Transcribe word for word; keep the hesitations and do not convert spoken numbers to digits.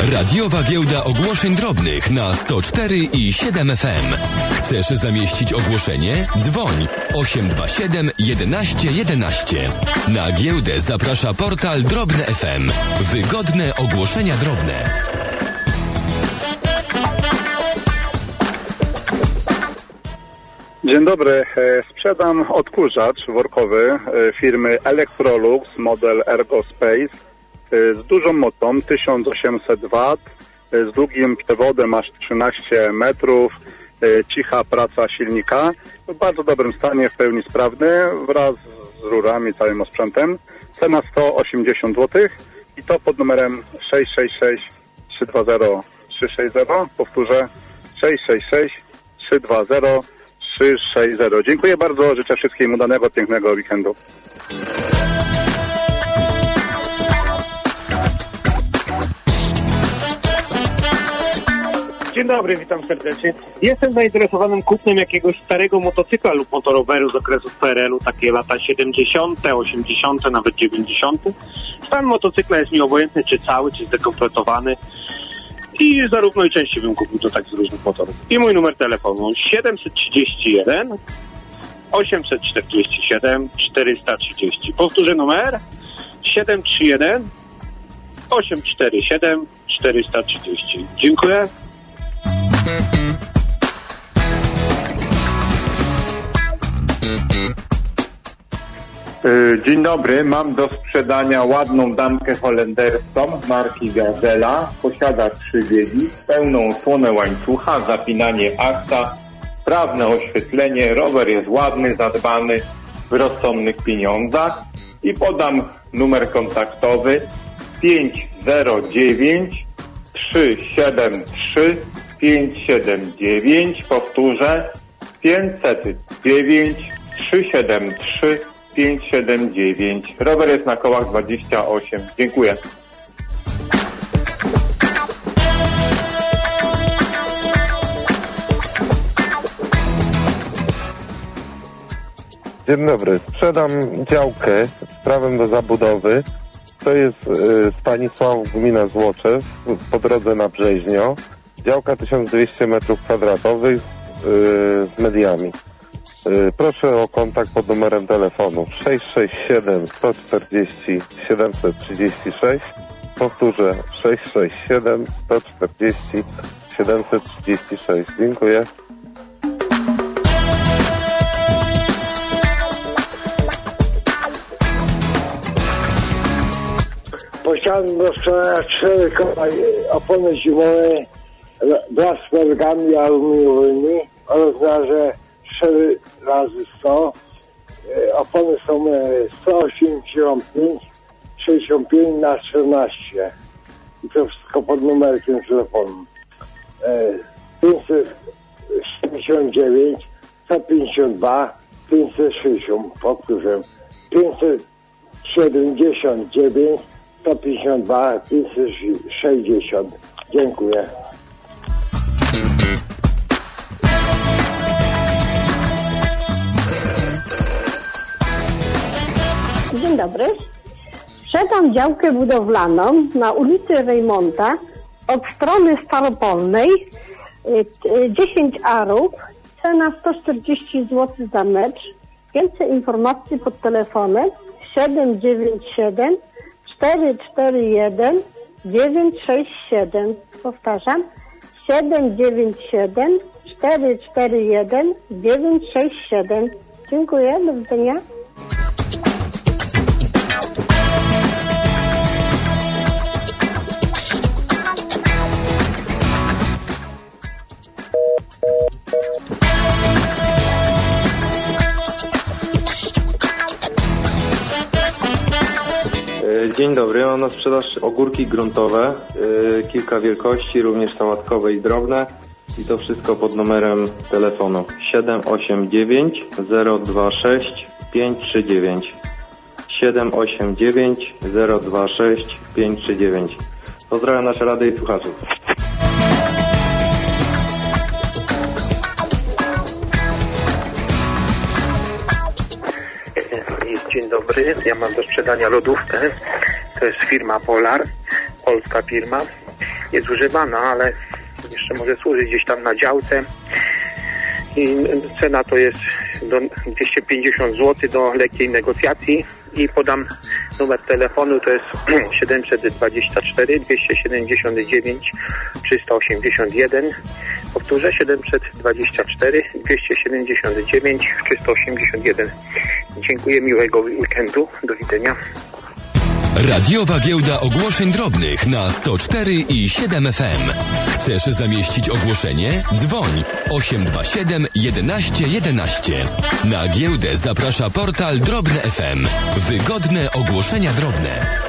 Radiowa giełda ogłoszeń drobnych na sto cztery i siedem F M. Chcesz zamieścić ogłoszenie? Dzwoń osiem dwa siedem jedenaście jedenaście. Na giełdę zaprasza portal Drobne F M. Wygodne ogłoszenia drobne. Dzień dobry. Sprzedam odkurzacz workowy firmy Electrolux model Ergo Space z dużą mocą tysiąc osiemset watów, z długim przewodem aż trzynaście metrów, cicha praca silnika, w bardzo dobrym stanie, w pełni sprawny, wraz z rurami, całym osprzętem. Cena sto osiemdziesiąt złotych i to pod numerem sześć sześć sześć trzy dwa zero trzy sześć zero. Powtórzę sześć sześć sześć trzy dwa zero trzy sześć zero. Dziękuję bardzo, życzę wszystkim udanego, pięknego weekendu. Dzień dobry, witam serdecznie. Jestem zainteresowanym kupnem jakiegoś starego motocykla lub motoroweru z okresów P R L u, takie lata siedemdziesiąte, osiemdziesiąte, nawet dziewięćdziesiąte. Stan motocykla jest mi obojętny, czy cały, czy zdekompletowany. I zarówno i częściej bym kupił to tak z różnych motorów. I mój numer telefonu siedemset trzydzieści jeden osiemset czterdzieści siedem czterysta trzydzieści. Powtórzę numer siedem trzy jeden osiem cztery siedem czterysta trzydzieści. Dziękuję. Dzień dobry, mam do sprzedania ładną damkę holenderską marki Gazela. Posiada trzy biegi, pełną osłonę łańcucha, zapinanie akta, sprawne oświetlenie, rower jest ładny, zadbany, w rozsądnych pieniądzach. I podam numer kontaktowy pięć zero dziewięć trzy siedem trzy pięć siedem dziewięć. Powtórzę pięćset dziewięć trzy siedem trzy pięć siedem dziewięć. Rower jest na kołach dwadzieścia osiem. Dziękuję. Dzień dobry. Sprzedam działkę z prawem do zabudowy. To jest y, Stanisław, gmina Złoczew, po drodze na Brzeźnio. Działka tysiąc dwieście metrów kwadratowych y, z mediami. Proszę o kontakt pod numerem telefonu sześć sześć siedem sto czterdzieści siedemset trzydzieści sześć. Powtórzę sześć sześć siedem sto czterdzieści siedemset trzydzieści sześć. Dziękuję. Posiadam do sprzedania cztery koła opony zimowe wraz z felgami aluminiowymi o rozmiarze cztery razy sto. Opony są sto osiemdziesiąt pięć sześćdziesiąt pięć na czternaście. I to wszystko pod numerkiem telefonu. pięćset siedemdziesiąt dziewięć sto pięćdziesiąt dwa pięćset sześćdziesiąt. Powtórzę. pięćset siedemdziesiąt dziewięć sto pięćdziesiąt dwa pięćset sześćdziesiąt. Dziękuję. Dzień dobry. Sprzedam działkę budowlaną na ulicy Rejmonta od strony Staropolnej, dziesięć arów, cena sto czterdzieści złotych za metr. Więcej informacji pod telefonem siedem dziewięć siedem cztery cztery jeden dziewięć sześć siedem. Powtarzam siedem dziewięć siedem cztery cztery jeden dziewięć sześć siedem. Dziękuję, do widzenia. Dzień dobry, mam na sprzedaż ogórki gruntowe, yy, kilka wielkości, również sałatkowe i drobne i to wszystko pod numerem telefonu siedem osiem dziewięć zero dwa sześć pięć trzy dziewięć siedem osiem dziewięć zero dwa sześć pięć trzy dziewięć. Pozdrawiam nasze rady i słuchaczów. Dzień dobry, ja mam do sprzedania lodówkę, to jest firma Polar, polska firma. jest używana, ale jeszcze może służyć gdzieś tam na działce. I cena to jest do dwieście pięćdziesiąt złotych do lekkiej negocjacji i podam numer telefonu, to jest siedemset dwadzieścia cztery dwieście siedemdziesiąt dziewięć trzysta osiemdziesiąt jeden. Powtórzę, siedemset dwadzieścia cztery dwieście siedemdziesiąt dziewięć trzysta osiemdziesiąt jeden. Dziękuję, miłego weekendu, do widzenia. Radiowa Giełda Ogłoszeń Drobnych na sto cztery i siedem F M. Chcesz zamieścić ogłoszenie? Dzwoń osiem dwa siedem jedenaście jedenaście. Na giełdę zaprasza portal Drobne F M. Wygodne ogłoszenia drobne.